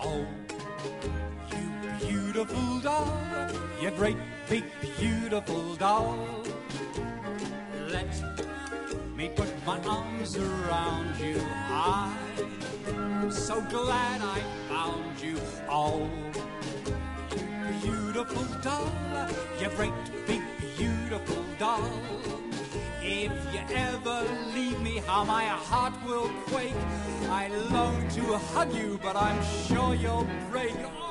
Oh, you beautiful doll, you great big beautiful doll. Let me put my arms around you. I'm so glad I found you. Oh, you beautiful doll, you great big beautiful doll. If you ever leave me, how my heart will quake. I long to hug you, but I'm sure you'll break.